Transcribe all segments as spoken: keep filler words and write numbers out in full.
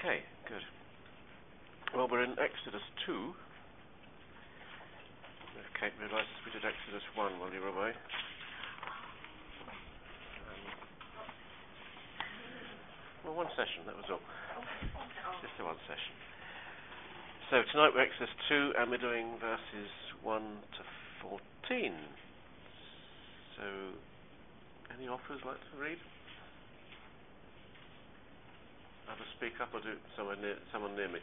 Okay, good. Well, we're in Exodus two. If Kate realises we did Exodus one while you were away. Um, well, one session, that was all. Just the one session. So tonight we're Exodus two, and we're doing verses one to fourteen. So, any authors like to read? Either speak up or do someone near, someone near me.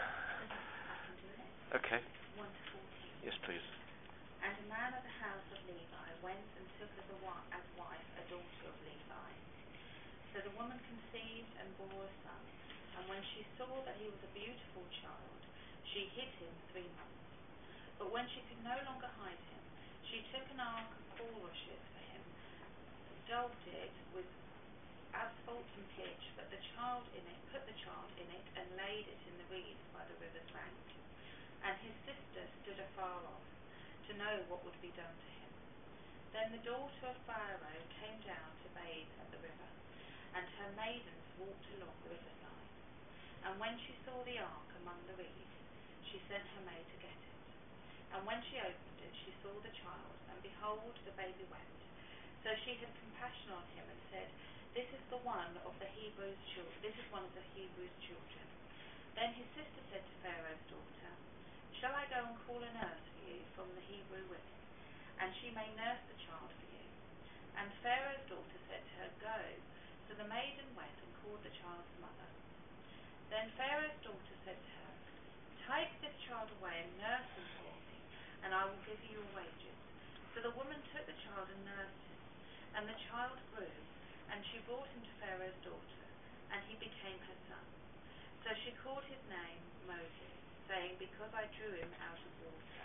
Okay. one to fourteen. Yes, please. And a man of the house of Levi went and took as, a wa- as wife a daughter of Levi. So the woman conceived and bore a son. And when she saw that he was a beautiful child, she hid him three months. But when she could no longer hide him, she took an ark of bulrushes for him, daubed it with asphalt and pitch, put the child in it, put the child in it, and laid it in the reeds by the river's bank. And his sister stood afar off, to know what would be done to him. Then the daughter of Pharaoh came down to bathe at the river, and her maidens walked along the riverside. And when she saw the ark among the reeds, she sent her maid to get it. And when she opened it, she saw the child, and behold, the baby wept. So she had compassion on him, and said, This is the one of the Hebrews' children. This is one of the Hebrews' children. Then his sister said to Pharaoh's daughter, Shall I go and call a nurse for you from the Hebrew women, and she may nurse the child for you? And Pharaoh's daughter said to her, Go. So the maiden went and called the child's mother. Then Pharaoh's daughter said to her, Take this child away and nurse him for me, and I will give you your wages. So the woman took the child and nursed him, and the child grew, and she brought him to Pharaoh's daughter, and he became her son. So she called his name Moses, saying, Because I drew him out of water.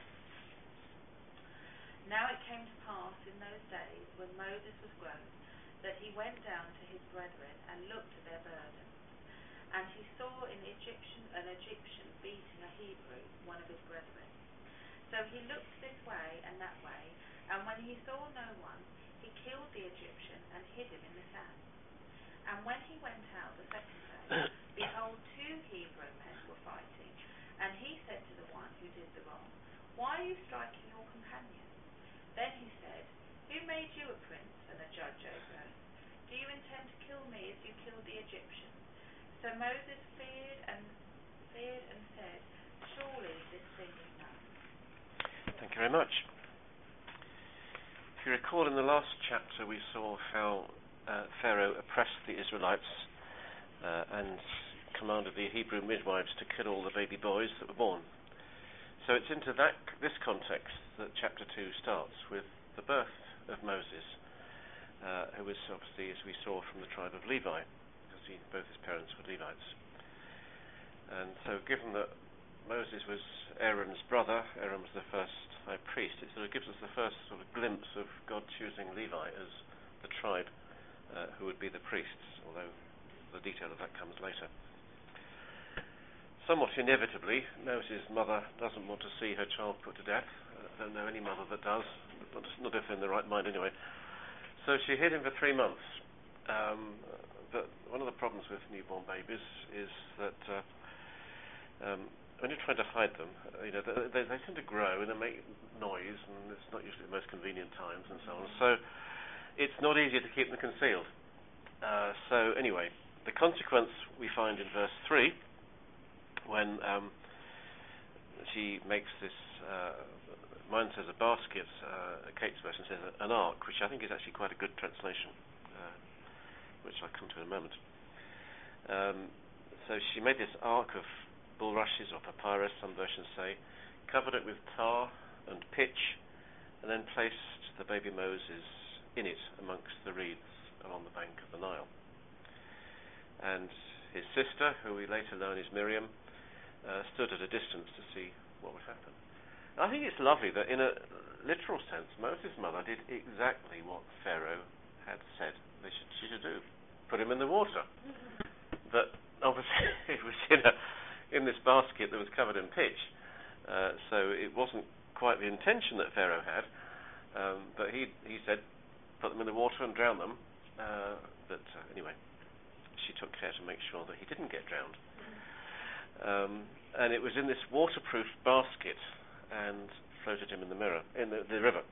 Now it came to pass in those days, when Moses was grown, that he went down to his brethren and looked at their burdens. And he saw an Egyptian, an Egyptian beating a Hebrew, one of his brethren. So he looked this way and that way, and when he saw no one, he killed the Egyptian and hid him in the sand. And when he went out the second day, behold, two Hebrew men were fighting. And he said to the one who did the wrong, Why are you striking your companion? Then he said, Who made you a prince and a judge over us? Do you intend to kill me as you killed the Egyptian? So Moses feared and feared and said, Surely this thing is known. Thank you very much. If you recall, in the last chapter we saw how uh, Pharaoh oppressed the Israelites uh, and commanded the Hebrew midwives to kill all the baby boys that were born. So it's into that this context that chapter two starts, with the birth of Moses, uh, who was obviously, as we saw, from the tribe of Levi, because he, both his parents were Levites. And so given that Moses was Aaron's brother, Aaron was the first high priest, it sort of gives us the first sort of glimpse of God choosing Levi as the tribe uh, who would be the priests, although the detail of that comes later. Somewhat inevitably, Moses' mother doesn't want to see her child put to death. I don't know any mother that does, but not if they're in the right mind anyway. So she hid him for three months. Um, but one of the problems with newborn babies is that uh, um, when you're trying to hide them, you know, they, they tend to grow and they make noise, and it's not usually the most convenient times and so on. So it's not easy to keep them concealed. Uh, so anyway, the consequence we find in verse three, when um, she makes this, uh, mine says a basket, uh, Kate's version says an ark, which I think is actually quite a good translation, uh, which I'll come to in a moment. Um, so she made this ark of bulrushes or papyrus, some versions say, covered it with tar and pitch, and then placed the baby Moses in it amongst the reeds along the bank of the Nile. And his sister, who we later learn is Miriam, uh, stood at a distance to see what would happen. I think it's lovely that in a literal sense, Moses' mother did exactly what Pharaoh had said they should, she should do. Put him in the water. But obviously it was in, a, in this basket that was covered in pitch. Uh, so it wasn't quite the intention that Pharaoh had. Um, but he he said, put them in the water and drown them. Uh, but uh, anyway, she took care to make sure that he didn't get drowned. Um, and it was in this waterproof basket and floated him in the mirror, in the, the river.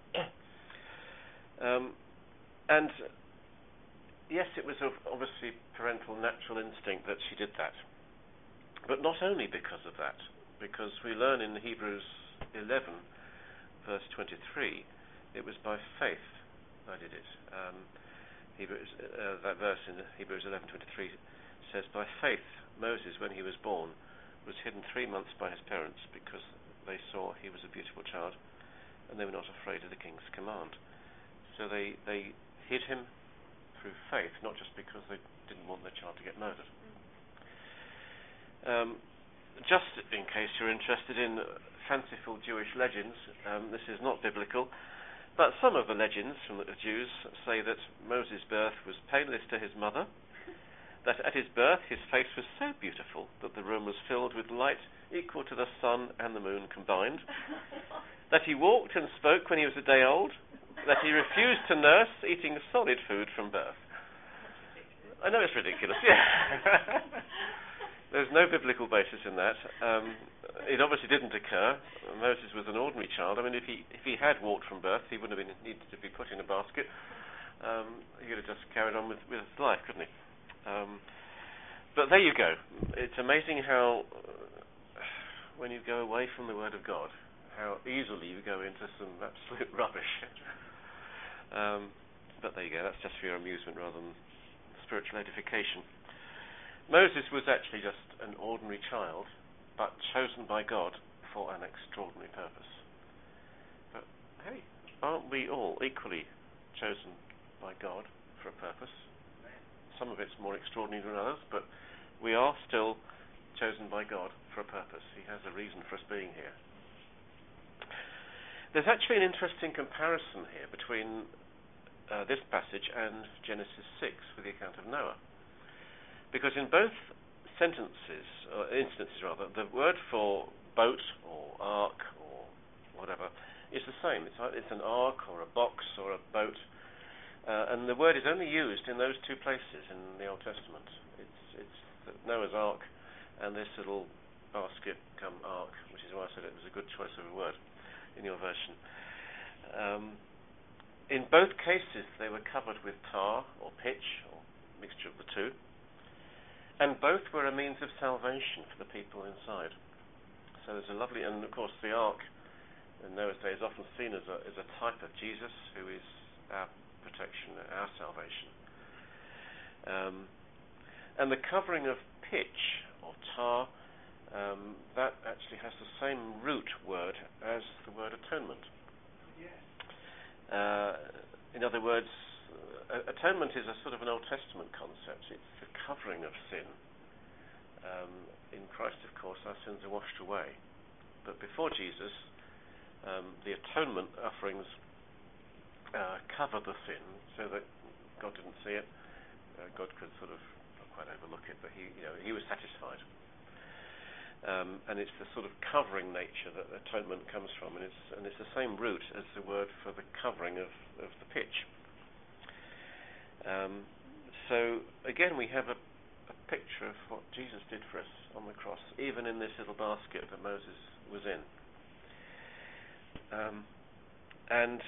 um, and yes, it was obviously parental natural instinct that she did that. But not only because of that, because we learn in Hebrews eleven, verse twenty-three, it was by faith I did it. Um, Hebrews, uh, that verse in Hebrews eleven twenty-three says, by faith Moses, when he was born, was hidden three months by his parents because they saw he was a beautiful child and they were not afraid of the king's command. So they, they hid him through faith, not just because they didn't want their child to get murdered. Um, just in case you're interested in fanciful Jewish legends, um, this is not biblical, but some of the legends from the Jews say that Moses' birth was painless to his mother, that at his birth his face was so beautiful that the room was filled with light equal to the sun and the moon combined, that he walked and spoke when he was a day old, that he refused to nurse, eating solid food from birth. I know it's ridiculous, yeah. There's no biblical basis in that. Um, it obviously didn't occur. Moses was an ordinary child. I mean, if he if he had walked from birth, he wouldn't have been needed to be put in a basket. Um, he could have just carried on with, with his life, couldn't he? Um, but there you go. It's amazing how, uh, when you go away from the Word of God, how easily you go into some absolute rubbish. um, but there you go. That's just for your amusement rather than spiritual edification. Moses was actually just an ordinary child, but chosen by God for an extraordinary purpose. But hey, aren't we all equally chosen by God for a purpose? Some of it's more extraordinary than others, but we are still chosen by God for a purpose. He has a reason for us being here. There's actually an interesting comparison here between uh, this passage and Genesis six with the account of Noah. Because in both sentences, or instances rather, the word for boat or ark or whatever is the same. It's, it's an ark or a box or a boat, uh, and the word is only used in those two places in the Old Testament. It's, it's Noah's ark and this little basket come ark, which is why I said it was a good choice of a word in your version. Um, in both cases, they were covered with tar or pitch or mixture of the two. And both were a means of salvation for the people inside. So there's a lovely, and of course the ark in Noah's day is often seen as a, as a type of Jesus, who is our protection, our salvation. Um, and the covering of pitch or tar, um, that actually has the same root word as the word atonement. Yes. Uh, in other words, Uh, atonement is a sort of an Old Testament concept. It's the covering of sin. Um, in Christ, of course, our sins are washed away. But before Jesus, um, the atonement offerings uh, covered the sin so that God didn't see it. Uh, God could sort of not quite overlook it, but he, you know, he was satisfied. Um, and it's the sort of covering nature that atonement comes from, and it's and it's the same root as the word for the covering of, of the pitch. Um, so again, we have a, a picture of what Jesus did for us on the cross, even in this little basket that Moses was in. Um, and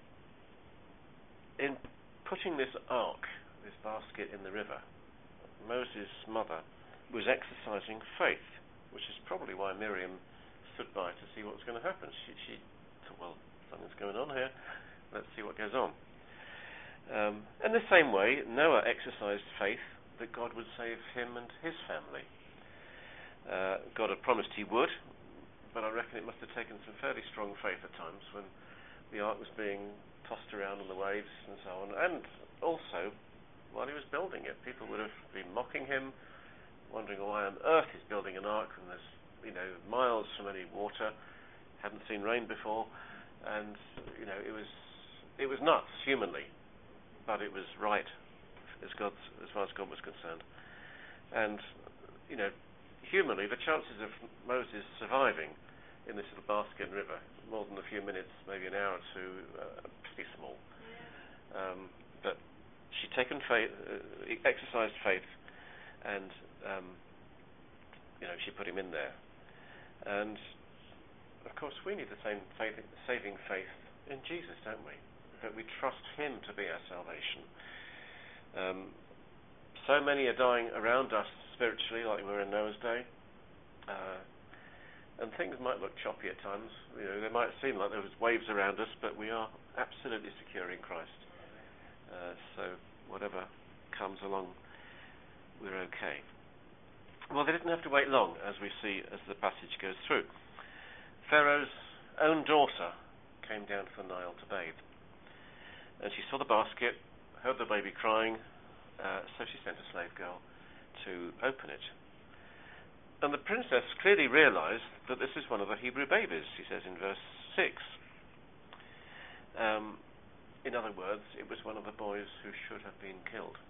in putting this ark, this basket in the river, Moses' mother was exercising faith, which is probably why Miriam stood by to see what was going to happen. She, she thought, well, something's going on here. Let's see what goes on. Um, in the same way, Noah exercised faith that God would save him and his family. Uh, God had promised he would, but I reckon it must have taken some fairly strong faith at times when the ark was being tossed around on the waves and so on, and also while he was building it. People would have been mocking him, wondering why on earth he's building an ark when there's, you know, miles from any water, hadn't seen rain before, and, you know, it was it was nuts humanly. But it was right as, God's, as far as God was concerned. And, you know, humanly, the chances of Moses surviving in this little basket and river, more than a few minutes, maybe an hour or two, uh, are pretty small. Yeah. Um, but she'd taken faith, uh, exercised faith and um, you know, she put him in there. And of course, we need the same faith, saving faith in Jesus, don't we? That we trust him to be our salvation. Um, so many are dying around us spiritually, like we were in Noah's day. Uh, and things might look choppy at times. You know, they might seem like there was waves around us, but we are absolutely secure in Christ. Uh, so whatever comes along, we're okay. Well, they didn't have to wait long, as we see as the passage goes through. Pharaoh's own daughter came down to the Nile to bathe. And she saw the basket, heard the baby crying, uh, so she sent a slave girl to open it. And the princess clearly realized that this is one of the Hebrew babies, she says in verse six. Um, in other words, it was one of the boys who should have been killed.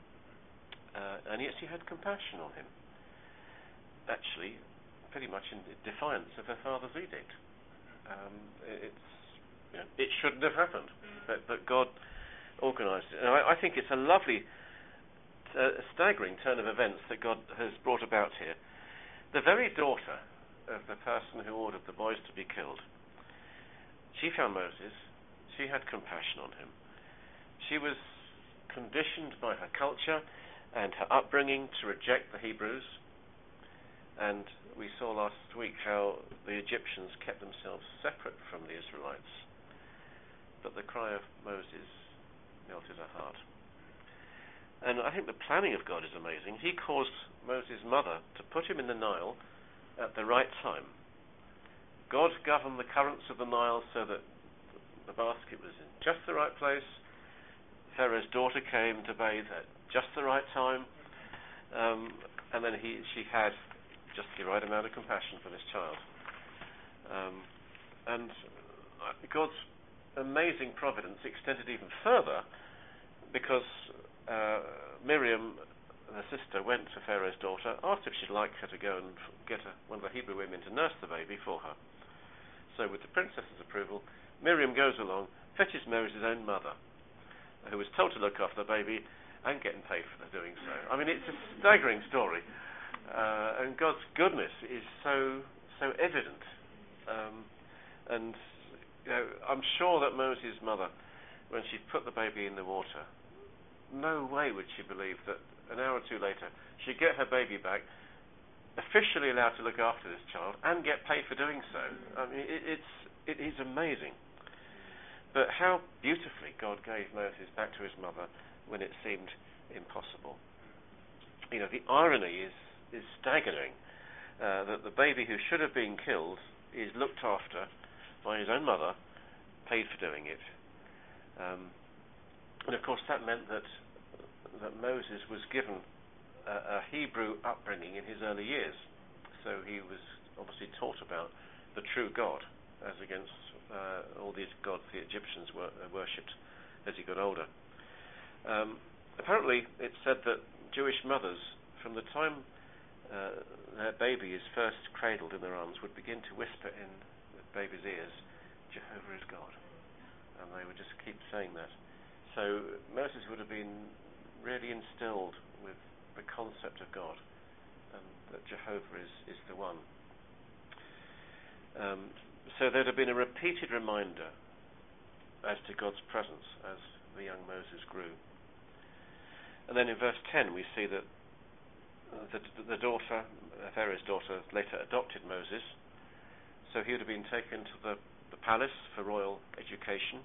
Uh, and yet she had compassion on him. Actually, pretty much in defiance of her father's edict. Um, it's, you know, it shouldn't have happened, but, but God organised it. And I, I think it's a lovely, uh, staggering turn of events that God has brought about here. The very daughter of the person who ordered the boys to be killed, she found Moses. She had compassion on him. She was conditioned by her culture and her upbringing to reject the Hebrews. And we saw last week how the Egyptians kept themselves separate from the Israelites. But the cry of Moses melted her heart. And I think the planning of God is amazing. He caused Moses' mother to put him in the Nile at the right time. God governed the currents of the Nile so that the basket was in just the right place. Pharaoh's daughter came to bathe at just the right time. Um, and then he, she had just the right amount of compassion for this child. Um, and God's amazing providence extended even further because uh, Miriam, the sister, went to Pharaoh's daughter, asked if she'd like her to go and get a, one of the Hebrew women to nurse the baby for her. So with the princess's approval, Miriam goes along, fetches Moses' own mother, who was told to look after the baby and getting paid for doing so. I mean, it's a staggering story. Uh, and God's goodness is so so evident, um, and you know, I'm sure that Moses' mother, when she put the baby in the water, no way would she believe that an hour or two later she'd get her baby back, officially allowed to look after this child, and get paid for doing so. I mean, it, it's it is amazing. But how beautifully God gave Moses back to his mother when it seemed impossible. You know, the irony is. is staggering, uh, that the baby who should have been killed is looked after by his own mother, paid for doing it. Um, and of course that meant that that Moses was given a, a Hebrew upbringing in his early years. So he was obviously taught about the true God as against uh, all these gods the Egyptians were, uh, worshipped as he got older. Um, apparently it's said that Jewish mothers, from the time Uh, their baby is first cradled in their arms, would begin to whisper in the baby's ears, Jehovah is God. And they would just keep saying that. So Moses would have been really instilled with the concept of God, and that Jehovah is, is the one. Um, so there'd have been a repeated reminder as to God's presence as the young Moses grew. And then in verse ten we see that The, the daughter, Pharaoh's daughter, later adopted Moses, so he would have been taken to the, the palace for royal education.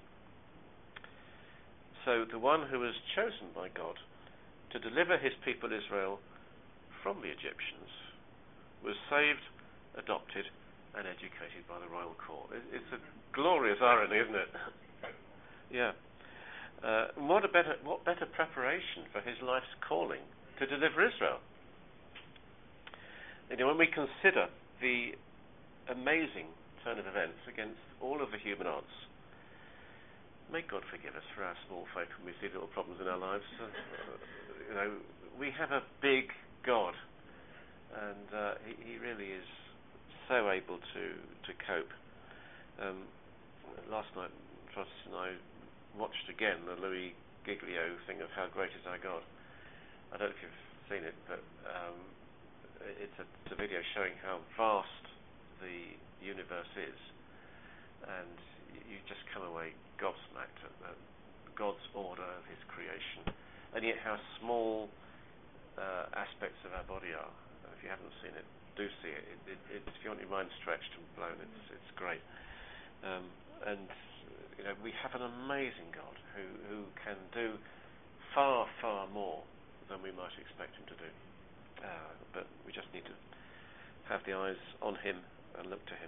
So the one who was chosen by God to deliver his people Israel from the Egyptians was saved, adopted, and educated by the royal court. It, it's a glorious irony, isn't it? Yeah. Uh, what a better, what better preparation for his life's calling to deliver Israel? You know, when we consider the amazing turn of events against all of the human odds, may God forgive us for our small faith when we see little problems in our lives. Uh, you know, we have a big God, and uh, he, he really is so able to to cope. Um, last night, Francis and I watched again the Louis Giglio thing of How Great Is Our God. I don't know if you've seen it, but um, it's, a, it's a video showing how vast the universe is, and you just come away gobsmacked at the, God's order of His creation, and yet how small uh, aspects of our body are. If you haven't seen it, do see it. It, it, it if you want your mind stretched and blown, it's it's great. Um, and you know, we have an amazing God who who can do far far more than we might expect Him to do. Uh, but we just need to have the eyes on Him and look to Him.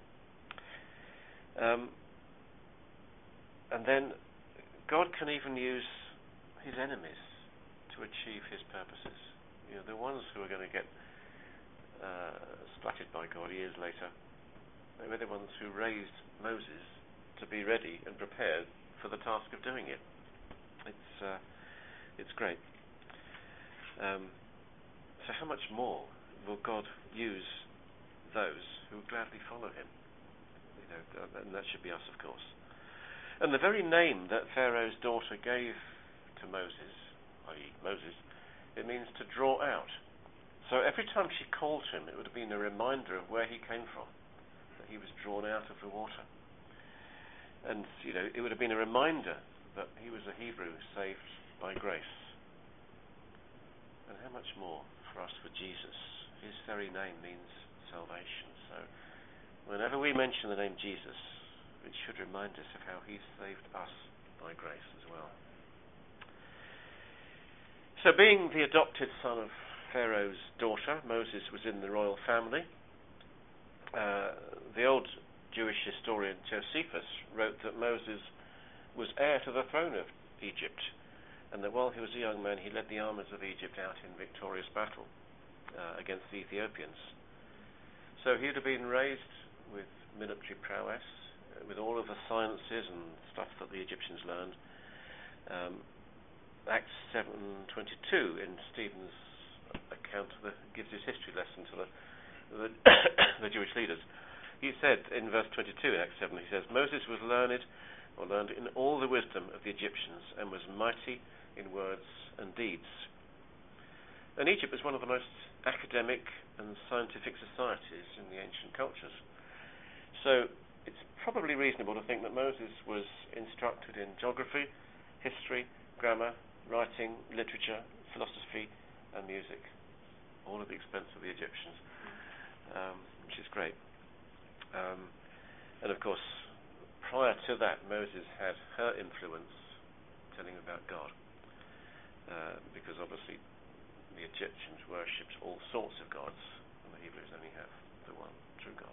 Um, and then God can even use His enemies to achieve His purposes. You know, the ones who are going to get uh, splattered by God years later, they were the ones who raised Moses to be ready and prepared for the task of doing it. It's uh, it's great. Um, so how much more will God use those who gladly follow Him? You know, and that should be us, of course. And the very name that Pharaoh's daughter gave to Moses, that is. Moses, it means to draw out. So every time she called him, it would have been a reminder of where he came from, that he was drawn out of the water. And, you know, it would have been a reminder that he was a Hebrew saved by grace. And how much more for us, for Jesus? His very name means salvation. So whenever we mention the name Jesus, it should remind us of how He saved us by grace as well. So being the adopted son of Pharaoh's daughter, Moses was in the royal family. Uh, the old Jewish historian Josephus wrote that Moses was heir to the throne of Egypt, and that while he was a young man he led the armies of Egypt out in victorious battle uh, against the Ethiopians. So he would have been raised with military prowess, uh, with all of the sciences and stuff that the Egyptians learned. Um, Acts seven twenty-two in Stephen's account the, gives his history lesson to the, the, the Jewish leaders. He said in verse twenty-two in Acts seven, he says, Moses was learned, or learned in all the wisdom of the Egyptians, and was mighty in words and deeds. And Egypt was one of the most academic and scientific societies in the ancient cultures. So it's probably reasonable to think that Moses was instructed in geography, history, grammar, writing, literature, philosophy, and music, all at the expense of the Egyptians, um, which is great. Um, and of course, prior to that, Moses had her influence telling about God, uh, because obviously the Egyptians worshipped all sorts of gods, and the Hebrews only have the one true God.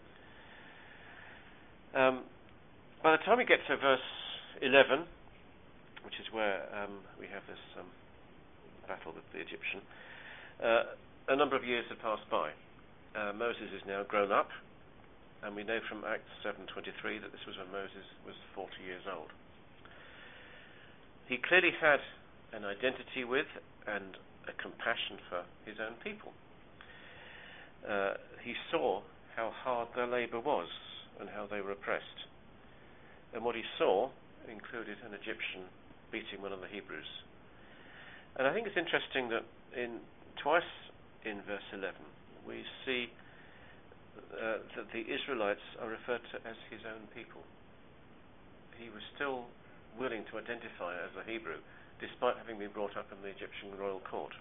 Um, by the time we get to verse eleven, which is where um, we have this um, battle with the Egyptian, uh, a number of years have passed by. Uh, Moses is now grown up, and we know from Acts seven twenty-three that this was when Moses was forty years old. He clearly had an identity with and a compassion for his own people. Uh, he saw how hard their labour was and how they were oppressed. And what he saw included an Egyptian beating one of the Hebrews. And I think it's interesting that in twice in verse eleven we see uh, that the Israelites are referred to as his own people. He was still willing to identify as a Hebrew despite having been brought up in the Egyptian royal court.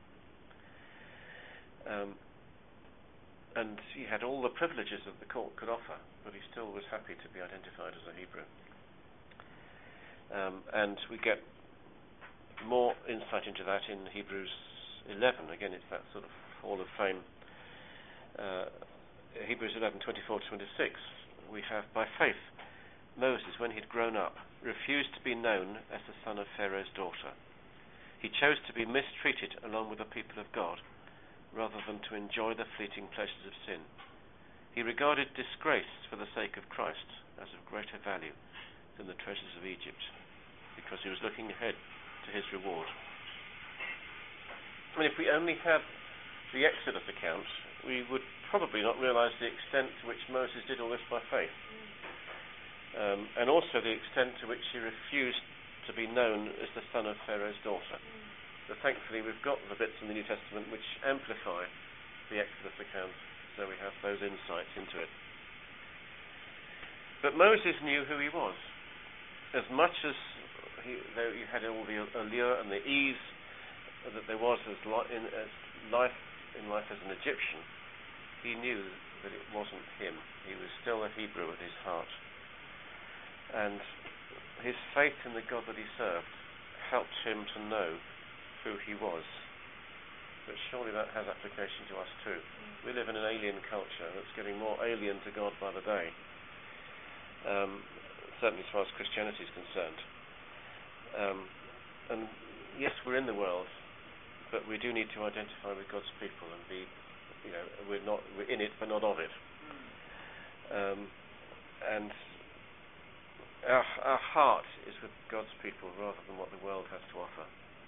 Um, and he had all the privileges that the court could offer, but he still was happy to be identified as a Hebrew. Um, and we get more insight into that in Hebrews eleven. Again, it's that sort of Hall of Fame. Uh, Hebrews eleven twenty-four to twenty-six. We have, by faith, Moses, when he'd grown up, refused to be known as the son of Pharaoh's daughter. He chose to be mistreated along with the people of God, rather than to enjoy the fleeting pleasures of sin. He regarded disgrace for the sake of Christ as of greater value than the treasures of Egypt, because he was looking ahead to his reward. I mean, if we only had the Exodus account, we would probably not realise the extent to which Moses did all this by faith, um, and also the extent to which he refused to be known as the son of Pharaoh's daughter. but thankfully we've got the bits in the New Testament which amplify the Exodus account, so we have those insights into it. But Moses knew who he was. As much as he, though he had all the allure and the ease that there was as, li- in, as life in life as an Egyptian, he knew that it wasn't him. He was still a Hebrew at his heart. And his faith in the God that he served helped him to know who he was. But surely that has application to us too. We live in an alien culture that's getting more alien to God by the day. Um, certainly as far as Christianity is concerned. Um, and yes, we're in the world, but we do need to identify with God's people and be, you know, we're not we're in it, but not of it. Um, and our, our heart is with God's people rather than what the world has to offer.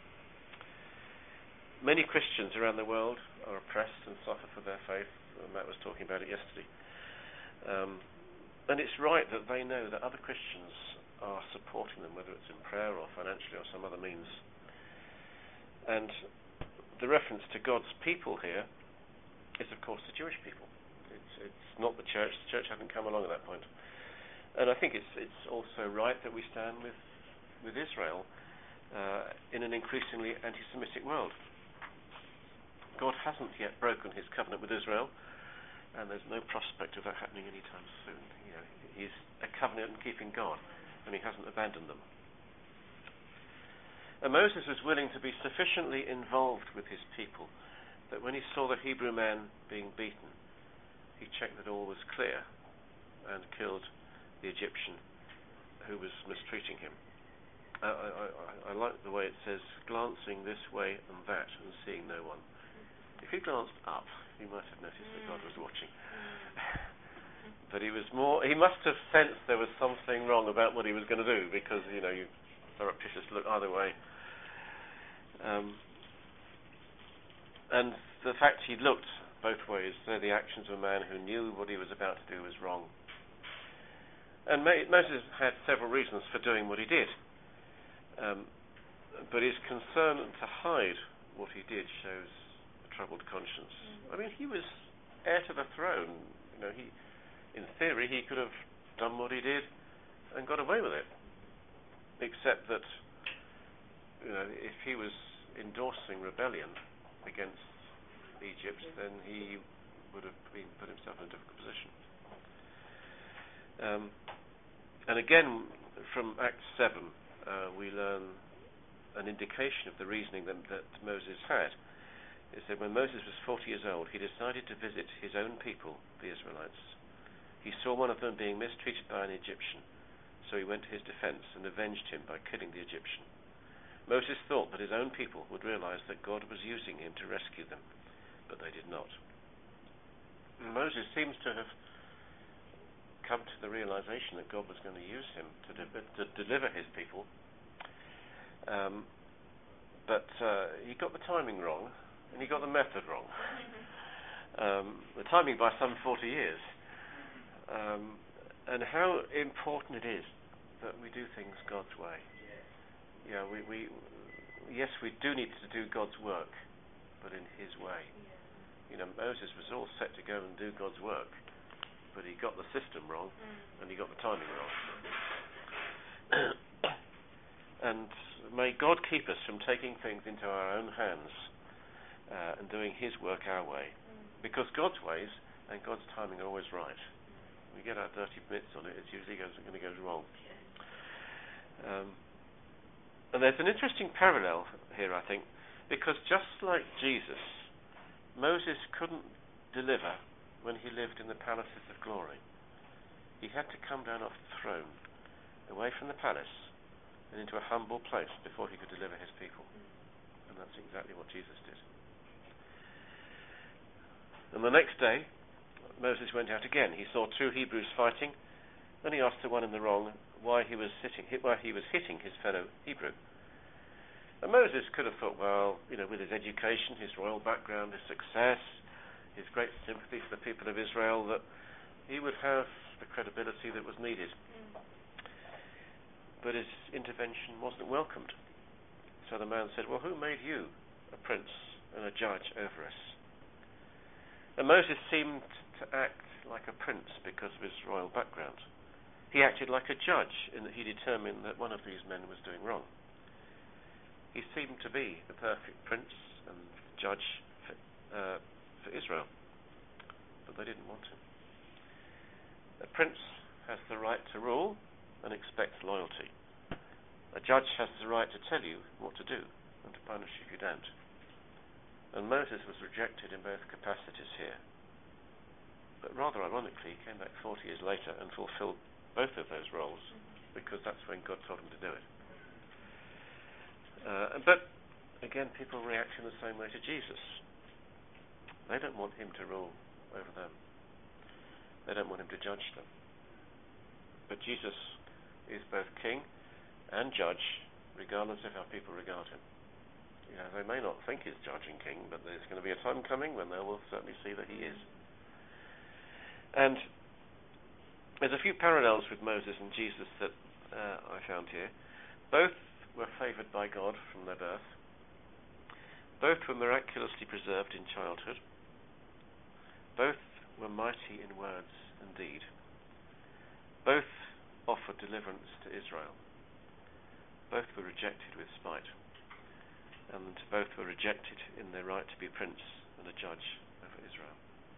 Many Christians around the world are oppressed and suffer for their faith. Matt was talking about it yesterday. Um, and it's right that they know that other Christians are supporting them, whether it's in prayer or financially or some other means. And the reference to God's people here is, of course, the Jewish people. It's, it's not the church. The church hasn't come along at that point. And I think it's it's also right that we stand with with Israel uh, in an increasingly anti-Semitic world. God hasn't yet broken his covenant with Israel, and there's no prospect of that happening anytime soon. You know, he's a covenant-keeping God, and he hasn't abandoned them. And Moses was willing to be sufficiently involved with his people that when he saw the Hebrew man being beaten, he checked that all was clear and killed the Egyptian who was mistreating him. I, I, I, I like the way it says, glancing this way and that and seeing no one. If he glanced up, he might have noticed that God was watching. But he was more, he must have sensed there was something wrong about what he was going to do, because, you know, you surreptitious look either way. Um, and the fact he looked both ways, they're the actions of a man who knew what he was about to do was wrong. And Moses had several reasons for doing what he did. Um, but his concern to hide what he did shows a troubled conscience. Mm. I mean, he was heir to the throne. You know, he, in theory, he could have done what he did and got away with it. Except that, you know, if he was endorsing rebellion against Egypt, then he would have been put himself in a difficult position. Um, and again, from Acts seven, uh, we learn an indication of the reasoning that, that Moses had. It said, when Moses was forty years old, he decided to visit his own people, the Israelites. He saw one of them being mistreated by an Egyptian, so he went to his defense and avenged him by killing the Egyptian. Moses thought that his own people would realize that God was using him to rescue them, but they did not. And Moses seems to have come to the realization that God was going to use him to, de- to deliver his people, um, but uh, he got the timing wrong, and he got the method wrong. Um, the timing by some forty years. Um, and how important it is that we do things God's way. Yeah, we, we yes, we do need to do God's work, but in his way. You know, Moses was all set to go and do God's work, but he got the system wrong, mm. and he got the timing wrong. And may God keep us from taking things into our own hands uh, and doing his work our way, mm. because God's ways and God's timing are always right. We get our dirty bits on it, it usually goes, going to go wrong. Um, and there's an interesting parallel here, I think, because just like Jesus, Moses couldn't deliver when he lived in the palaces of glory. He had to come down off the throne, away from the palace, and into a humble place before he could deliver his people. And that's exactly what Jesus did. And the next day, Moses went out again. He saw two Hebrews fighting, and he asked the one in the wrong why he was sitting, why he was hitting his fellow Hebrew. And Moses could have thought, well, you know, with his education, his royal background, his success, his great sympathy for the people of Israel, that he would have the credibility that was needed. Mm. But his intervention wasn't welcomed. So the man said, well, who made you a prince and a judge over us? And Moses seemed to act like a prince because of his royal background. He acted like a judge in that he determined that one of these men was doing wrong. He seemed to be the perfect prince and judge for, uh, for Israel, but they didn't want him. A prince has the right to rule and expects loyalty. A judge has the right to tell you what to do and to punish if you don't. And Moses was rejected in both capacities here. But rather ironically, he came back forty years later and fulfilled both of those roles, because that's when God told him to do it. Uh, but again, people react in the same way to Jesus. They don't want him to rule over them. They don't want him to judge them. But Jesus is both king and judge, regardless of how people regard him. You know, they may not think he's judging king, but there's going to be a time coming when they will certainly see that he is. And there's a few parallels with Moses and Jesus that uh, I found here. Both were favoured by God from their birth. Both were miraculously preserved in childhood. Both were mighty in words and deed. Both offered deliverance to Israel. Both were rejected with spite. And both were rejected in their right to be prince and a judge over Israel.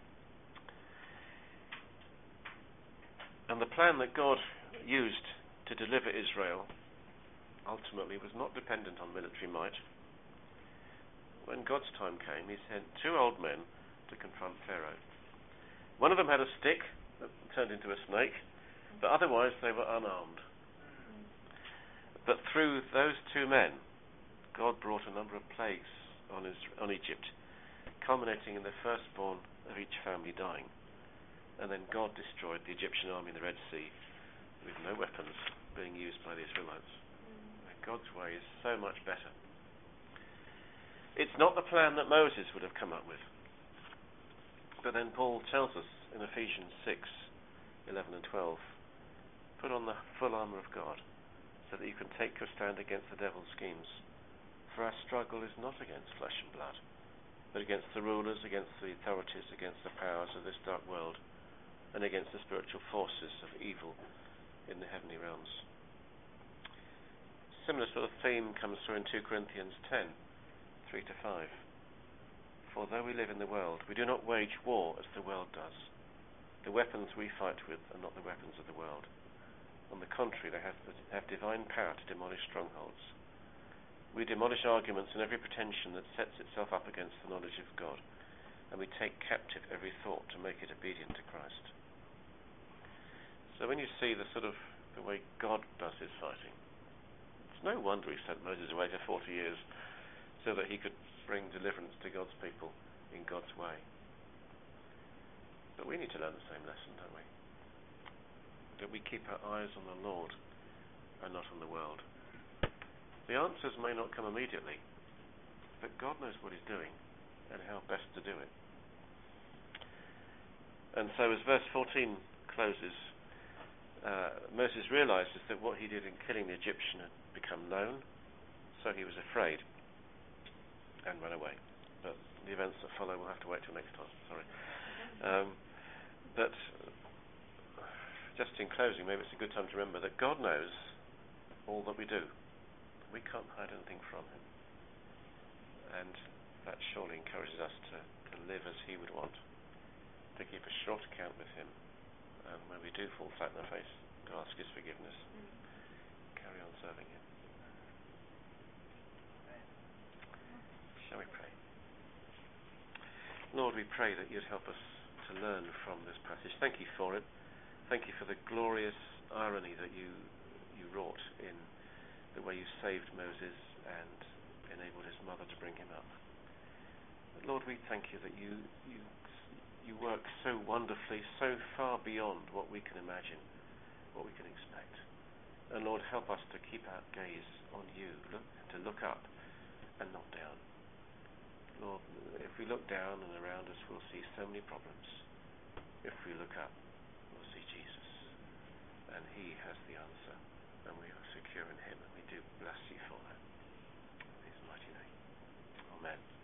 And the plan that God used to deliver Israel ultimately was not dependent on military might. When God's time came, he sent two old men to confront Pharaoh. One of them had a stick that turned into a snake, but otherwise they were unarmed. But through those two men, God brought a number of plagues on, Israel, on Egypt, culminating in the firstborn of each family dying. And then God destroyed the Egyptian army in the Red Sea with no weapons being used by the Israelites. And God's way is so much better. It's not the plan that Moses would have come up with. But then Paul tells us in Ephesians six, eleven and twelve, put on the full armour of God so that you can take your stand against the devil's schemes. For our struggle is not against flesh and blood, but against the rulers, against the authorities, against the powers of this dark world, and against the spiritual forces of evil in the heavenly realms. Similar sort of theme comes through in two Corinthians ten, three to five. For though we live in the world, we do not wage war as the world does. The weapons we fight with are not the weapons of the world. On the contrary, they have, have divine power to demolish strongholds. We demolish arguments and every pretension that sets itself up against the knowledge of God, and we take captive every thought to make it obedient to Christ. So when you see the sort of the way God does his fighting, it's no wonder he sent Moses away for forty years so that he could bring deliverance to God's people in God's way. But we need to learn the same lesson, don't we? That we keep our eyes on the Lord and not on the world. The answers may not come immediately, but God knows what he's doing and how best to do it. And so as verse fourteen closes, uh, Moses realizes that what he did in killing the Egyptian had become known, so he was afraid and ran away. But the events that follow we'll have to wait till next time. Sorry. Um, but just in closing, maybe it's a good time to remember that God knows all that we do. We can't hide anything from him. And that surely encourages us to, to live as he would want, to keep a short account with him. And when we do fall flat in the face, to ask his forgiveness, mm. carry on serving him. Shall we pray? Lord, we pray that you'd help us to learn from this passage. Thank you for it. Thank you for the glorious irony that you you wrought in the way you saved Moses and enabled his mother to bring him up. But Lord, we thank you that you you you work so wonderfully, so far beyond what we can imagine, what we can expect. And Lord, help us to keep our gaze on you, look, to look up and not down. Lord, if we look down and around us, we'll see so many problems. If we look up, we'll see Jesus. And he has the answer. And we are secure in him. And we do bless you for that. Amen.